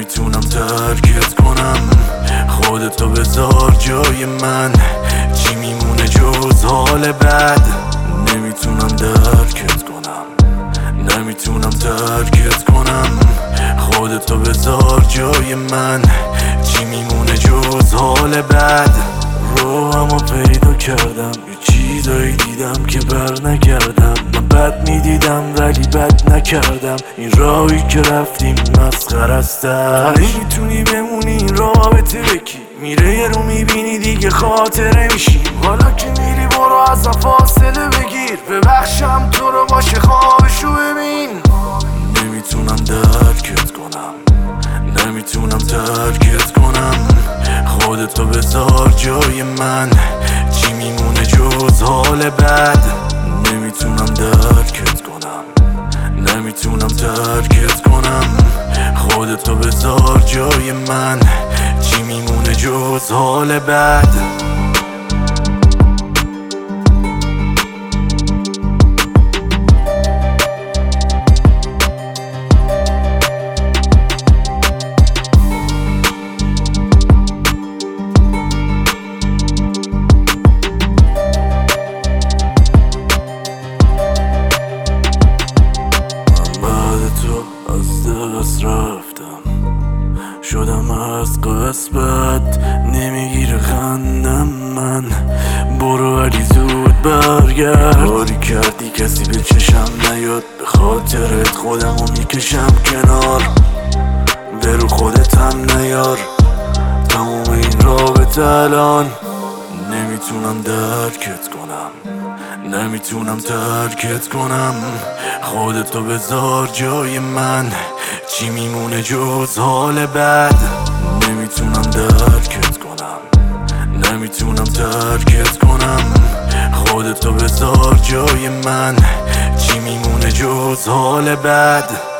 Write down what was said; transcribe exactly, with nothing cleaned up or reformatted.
نمیتونم ترکت کنم، خودتو بذار جای من، چی میمونه جز حال بد؟ نمیتونم درکت کنم، نمیتونم ترکت کنم، خودتو بذار جای من، چی میمونه جز حال بد؟ روحمو پیدا کردم، یه چیزایی دیدم که بر نکردم. من بد میدیدم ولی بد نکردم، این راهی که رفتیم مسخره است. نمیتونی بمونی این رابطه بکی، میره یه رو میبینی دیگه خاطره میشی. حالا که میری برو ازم فاصله بگیر، ببخشم تو رو باشه خوابشو ببین. نمیتونم درکت کنم، نمیتونم ترکت کنم، خودتو بذار جای من، چی میمونه جز حال بد؟ نمیتونم درکت کنم، نمیتونم ترکت کنم، خودتو بذار جای من، چی میمونه جز حال بد؟ از دست رفتم، شدم از قسمت، نمیگیره خندم من. برو ولی زود برگرد، کاری کردی کسی به چشم نیاد، به خاطرت خودمو میکشم کنار. برو خودت هم نیار تموم این رابطه الان. نمیتونم درکت کنم، نمیتونم ترکت کنم، خودتو بذار جای من، چی میمونه جز حال بد؟ نمیتونم درکت کنم، نمیتونم ترکت کنم، خودتو بذار جای من، چی میمونه جز حال بد؟